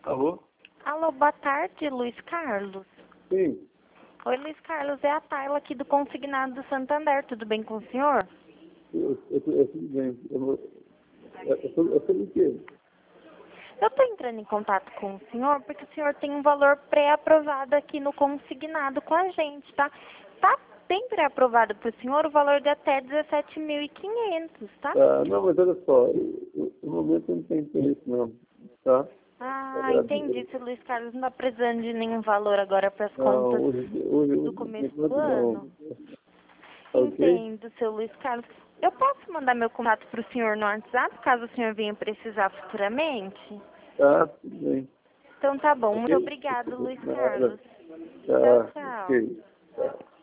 Alô? Alô, boa tarde, Luiz Carlos. Sim. Oi, Luiz Carlos, é a Tayla aqui do Consignado do Santander, tudo bem com o senhor? Tudo bem. Eu sou o quê? Eu estou entrando em contato com o senhor porque o senhor tem um valor pré-aprovado aqui no Consignado com a gente, tá? Tá bem pré-aprovado para o senhor o valor de até 17.500, tá? Não, mas olha só, no momento eu não tenho interesse não, tá? Ah, entendi. Se o Luiz Carlos não está precisando de nenhum valor agora para as Não, contas hoje do começo do enquanto ano. não. Ok? Entendo, seu Luiz Carlos. Eu posso mandar meu contato para o senhor no WhatsApp, caso o senhor venha precisar futuramente? Tá, tudo bem. Então tá bom. Muito Ok? obrigado, Luiz Nada. Carlos. Tchau, Tá, tchau. ok. Tá.